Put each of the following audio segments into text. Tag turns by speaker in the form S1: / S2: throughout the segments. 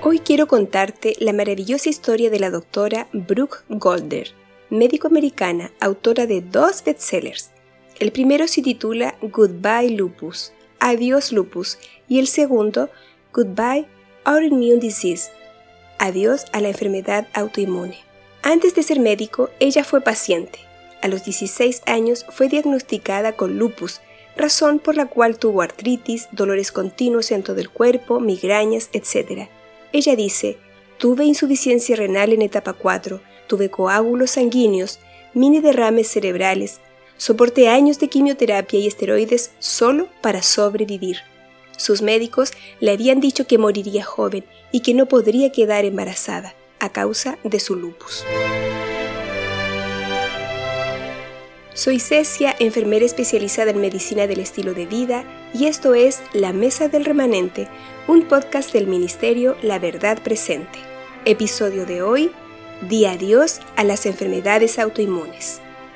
S1: Hoy quiero contarte la maravillosa historia de la doctora Brooke Golder, médico americana, autora de 2 bestsellers. El primero se titula Goodbye Lupus, Adiós Lupus, y el segundo, Goodbye Autoimmune Disease, Adiós a la enfermedad autoinmune. Antes de ser médico, ella fue paciente. A los 16 años fue diagnosticada con lupus, razón por la cual tuvo artritis, dolores continuos en todo el cuerpo, migrañas, etc. Ella dice, tuve insuficiencia renal en etapa 4, tuve coágulos sanguíneos, mini derrames cerebrales, soporté años de quimioterapia y esteroides solo para sobrevivir. Sus médicos le habían dicho que moriría joven y que no podría quedar embarazada a causa de su lupus. Soy Cecia, enfermera especializada en medicina del estilo de vida, y esto es La Mesa del Remanente, un podcast del Ministerio La Verdad Presente. Episodio de hoy, Di adiós a las enfermedades autoinmunes.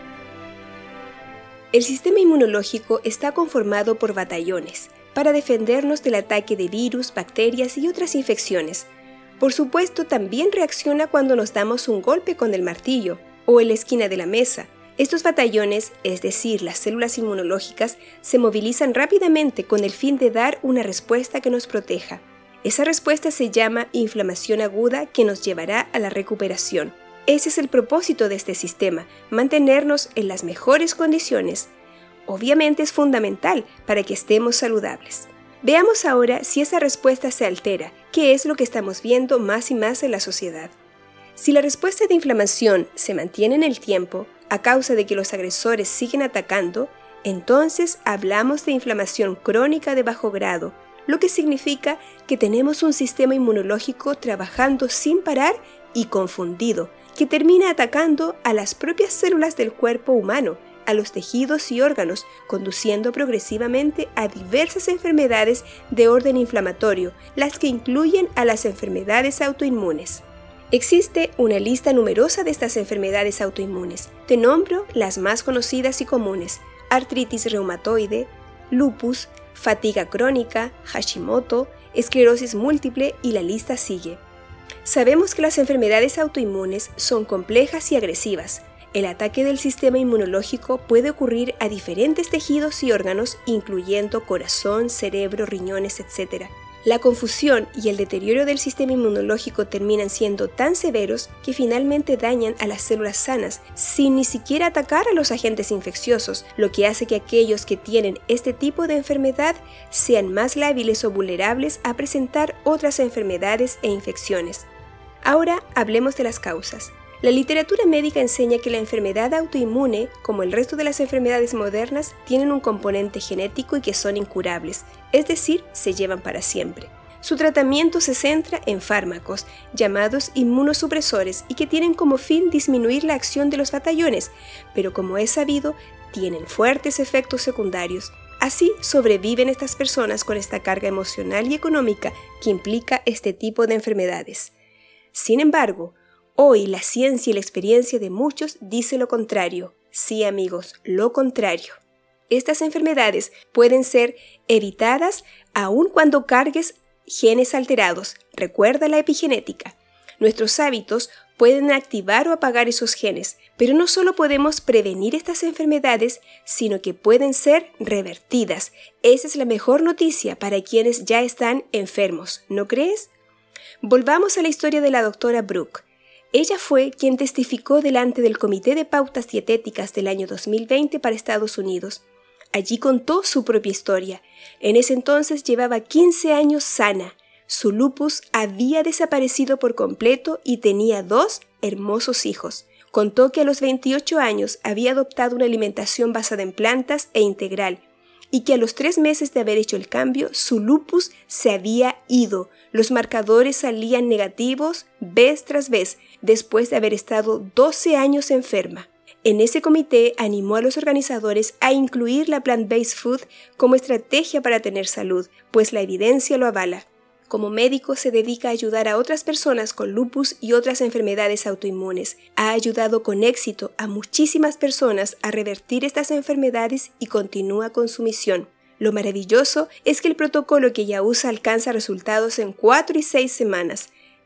S1: El sistema inmunológico está conformado por batallones para defendernos del ataque de virus, bacterias y otras infecciones. Por supuesto, también reacciona cuando nos damos un golpe con el martillo o en la esquina de la mesa. Estos batallones, es decir, las células inmunológicas, se movilizan rápidamente con el fin de dar una respuesta que nos proteja. Esa respuesta se llama inflamación aguda que nos llevará a la recuperación. Ese es el propósito de este sistema, mantenernos en las mejores condiciones. Obviamente es fundamental para que estemos saludables. Veamos ahora si esa respuesta se altera, que es lo que estamos viendo más y más en la sociedad. Si la respuesta de inflamación se mantiene en el tiempo, a causa de que los agresores siguen atacando, entonces hablamos de inflamación crónica de bajo grado, lo que significa que tenemos un sistema inmunológico trabajando sin parar y confundido, que termina atacando a las propias células del cuerpo humano, a los tejidos y órganos, conduciendo progresivamente a diversas enfermedades de orden inflamatorio, las que incluyen a las enfermedades autoinmunes. Existe una lista numerosa de estas enfermedades autoinmunes. Te nombro las más conocidas y comunes: artritis reumatoide, lupus, fatiga crónica, Hashimoto, esclerosis múltiple y la lista sigue. Sabemos que las enfermedades autoinmunes son complejas y agresivas. El ataque del sistema inmunológico puede ocurrir a diferentes tejidos y órganos, incluyendo corazón, cerebro, riñones, etc. La confusión y el deterioro del sistema inmunológico terminan siendo tan severos que finalmente dañan a las células sanas, sin ni siquiera atacar a los agentes infecciosos, lo que hace que aquellos que tienen este tipo de enfermedad sean más lábiles o vulnerables a presentar otras enfermedades e infecciones. Ahora hablemos de las causas. La literatura médica enseña que la enfermedad autoinmune, como el resto de las enfermedades modernas, tienen un componente genético y que son incurables, es decir, se llevan para siempre. Su tratamiento se centra en fármacos, llamados inmunosupresores, y que tienen como fin disminuir la acción de los batallones, pero como es sabido, tienen fuertes efectos secundarios. Así sobreviven estas personas con esta carga emocional y económica que implica este tipo de enfermedades. Sin embargo, hoy la ciencia y la experiencia de muchos dice lo contrario. Sí, amigos, lo contrario. Estas enfermedades pueden ser evitadas aun cuando cargues genes alterados. Recuerda la epigenética. Nuestros hábitos pueden activar o apagar esos genes, pero no solo podemos prevenir estas enfermedades, sino que pueden ser revertidas. Esa es la mejor noticia para quienes ya están enfermos, ¿no crees? Volvamos a la historia de la doctora Brooke. Ella fue quien testificó delante del Comité de Pautas Dietéticas del año 2020 para Estados Unidos. Allí contó su propia historia. En ese entonces llevaba 15 años sana. Su lupus había desaparecido por completo y tenía 2 hermosos hijos. Contó que a los 28 años había adoptado una alimentación basada en plantas e integral, y que a los 3 meses de haber hecho el cambio, su lupus se había ido. Los marcadores salían negativos vez tras vez, después de haber estado 12 años enferma. En ese comité animó a los organizadores a incluir la plant-based food como estrategia para tener salud, pues la evidencia lo avala. Como médico se dedica a ayudar a otras personas con lupus y otras enfermedades autoinmunes. Ha ayudado con éxito a muchísimas personas a revertir estas enfermedades y continúa con su misión. Lo maravilloso es que el protocolo que ella usa alcanza resultados en 4 y 6 semanas.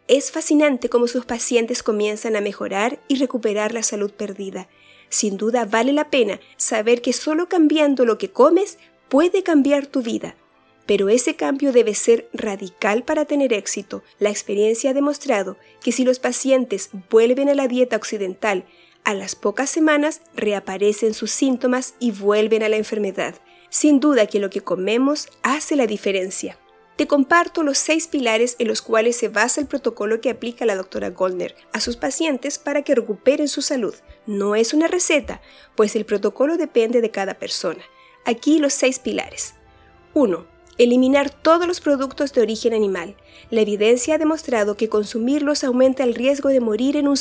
S1: Es fascinante cómo sus pacientes comienzan a mejorar y recuperar la salud perdida. Sin duda vale la pena saber que solo cambiando lo que comes puede cambiar tu vida. Pero ese cambio debe ser radical para tener éxito. La experiencia ha demostrado que si los pacientes vuelven a la dieta occidental, a las pocas semanas reaparecen sus síntomas y vuelven a la enfermedad. Sin duda que lo que comemos hace la diferencia. Te comparto los 6 pilares en los cuales se basa el protocolo que aplica la doctora Goldner a sus pacientes para que recuperen su salud. No es una receta, pues el protocolo depende de cada persona. Aquí los 6 pilares. 1. Eliminar todos los productos de origen animal. La evidencia ha demostrado que consumirlos aumenta el riesgo de morir en un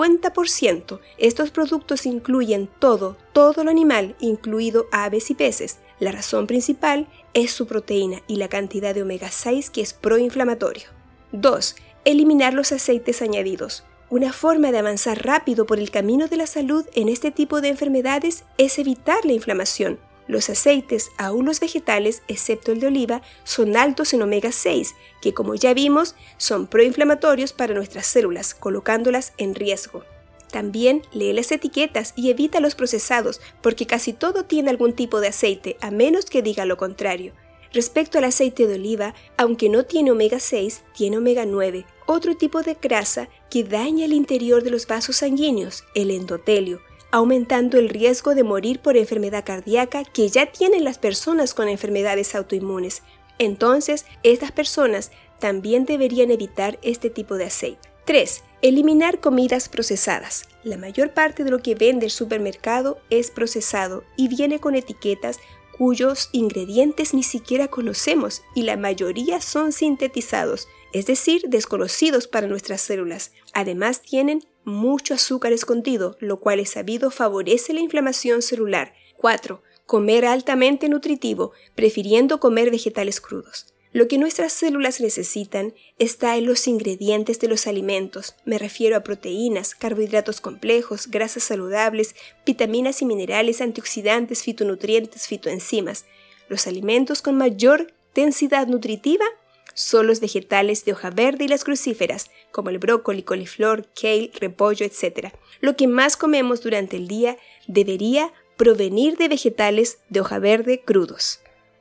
S1: 50%. Estos productos incluyen todo lo animal, incluido aves y peces. La razón principal es su proteína y la cantidad de omega 6 que es proinflamatorio. 2. Eliminar los aceites añadidos. Una forma de avanzar rápido por el camino de la salud en este tipo de enfermedades es evitar la inflamación. Los aceites, aún los vegetales, excepto el de oliva, son altos en omega 6, que como ya vimos, son proinflamatorios para nuestras células, colocándolas en riesgo. También lee las etiquetas y evita los procesados, porque casi todo tiene algún tipo de aceite, a menos que diga lo contrario. Respecto al aceite de oliva, aunque no tiene omega 6, tiene omega 9, otro tipo de grasa que daña el interior de los vasos sanguíneos, el endotelio, aumentando el riesgo de morir por enfermedad cardíaca que ya tienen las personas con enfermedades autoinmunes. Entonces, estas personas también deberían evitar este tipo de aceite. 3. Eliminar comidas procesadas. La mayor parte de lo que vende el supermercado es procesado y viene con etiquetas cuyos ingredientes ni siquiera conocemos y la mayoría son sintetizados, es decir, desconocidos para nuestras células. Además tienen mucho azúcar escondido, lo cual es sabido favorece la inflamación celular. 4. Comer altamente nutritivo, prefiriendo comer vegetales crudos. Lo que nuestras células necesitan está en los ingredientes de los alimentos. Me refiero a proteínas, carbohidratos complejos, grasas saludables, vitaminas y minerales, antioxidantes, fitonutrientes, fitoenzimas. Los alimentos con mayor densidad nutritiva son los vegetales de hoja verde y las crucíferas, como el brócoli, coliflor, kale, repollo, etc. Lo que más comemos durante el día debería provenir de vegetales de hoja verde crudos.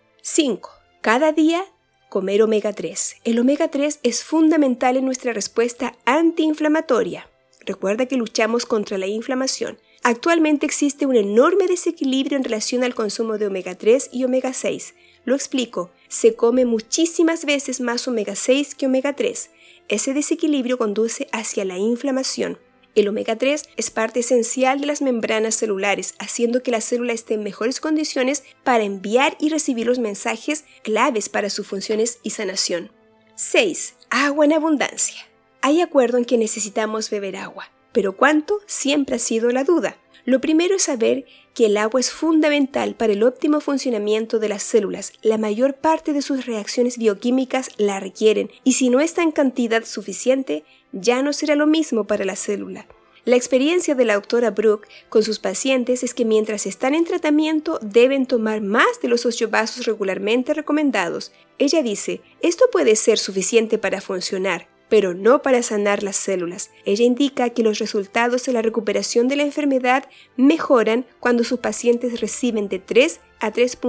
S1: 5. Cada día comer omega 3. El omega 3 es fundamental en nuestra respuesta antiinflamatoria. Recuerda que luchamos contra la inflamación. Actualmente existe un enorme desequilibrio en relación al consumo de omega 3 y omega 6. Lo explico, se come muchísimas veces más omega 6 que omega 3. Ese desequilibrio conduce hacia la inflamación. El omega 3 es parte esencial de las membranas celulares, haciendo que la célula esté en mejores condiciones para enviar y recibir los mensajes claves para sus funciones y sanación. 6. Agua en abundancia. Hay acuerdo en que necesitamos beber agua, pero ¿cuánto? Siempre ha sido la duda. Lo primero es saber que el agua es fundamental para el óptimo funcionamiento de las células. La mayor parte de sus reacciones bioquímicas la requieren y si no está en cantidad suficiente, ya no será lo mismo para la célula. La experiencia de la doctora Brooke con sus pacientes es que mientras están en tratamiento deben tomar más de los 8 vasos regularmente recomendados. Ella dice, esto puede ser suficiente para funcionar, pero no para sanar las células. Ella indica que los resultados de la recuperación de la enfermedad mejoran cuando sus pacientes reciben de 3 a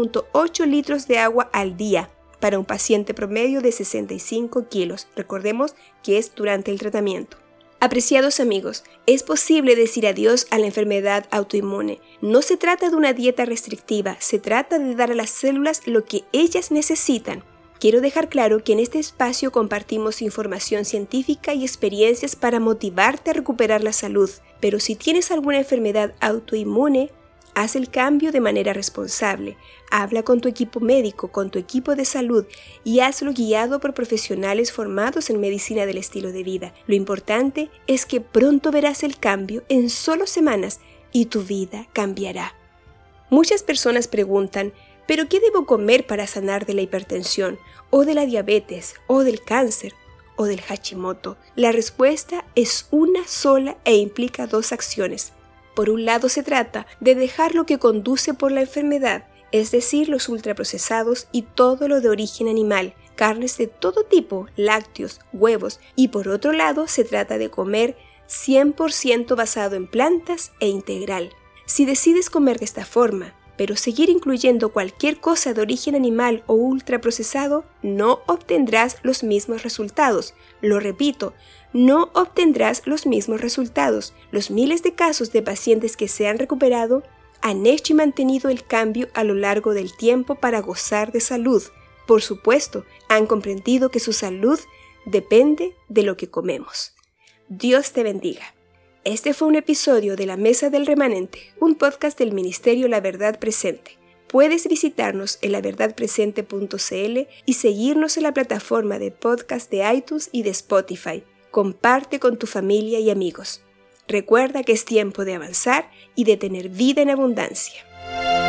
S1: 3.8 litros de agua al día para un paciente promedio de 65 kilos. Recordemos que es durante el tratamiento. Apreciados amigos, es posible decir adiós a la enfermedad autoinmune. No se trata de una dieta restrictiva, se trata de dar a las células lo que ellas necesitan. Quiero dejar claro que en este espacio compartimos información científica y experiencias para motivarte a recuperar la salud, pero si tienes alguna enfermedad autoinmune, haz el cambio de manera responsable. Habla con tu equipo médico, con tu equipo de salud y hazlo guiado por profesionales formados en medicina del estilo de vida. Lo importante es que pronto verás el cambio en solo semanas y tu vida cambiará. Muchas personas preguntan, ¿pero qué debo comer para sanar de la hipertensión, o de la diabetes, o del cáncer, o del Hashimoto? La respuesta es una sola e implica 2 acciones. Por un lado se trata de dejar lo que conduce por la enfermedad, es decir, los ultraprocesados y todo lo de origen animal. carnes de todo tipo, lácteos, huevos, y por otro lado se trata de comer 100% basado en plantas e integral. Si decides comer de esta forma, pero seguir incluyendo cualquier cosa de origen animal o ultraprocesado, no obtendrás los mismos resultados. Lo repito, no obtendrás los mismos resultados. Los miles de casos de pacientes que se han recuperado han hecho y mantenido el cambio a lo largo del tiempo para gozar de salud. Por supuesto, han comprendido que su salud depende de lo que comemos. Dios te bendiga. Este fue un episodio de La Mesa del Remanente, un podcast del Ministerio La Verdad Presente. Puedes visitarnos en laverdadpresente.cl y seguirnos en la plataforma de podcast de iTunes y de Spotify. Comparte con tu familia y amigos. Recuerda que es tiempo de avanzar y de tener vida en abundancia.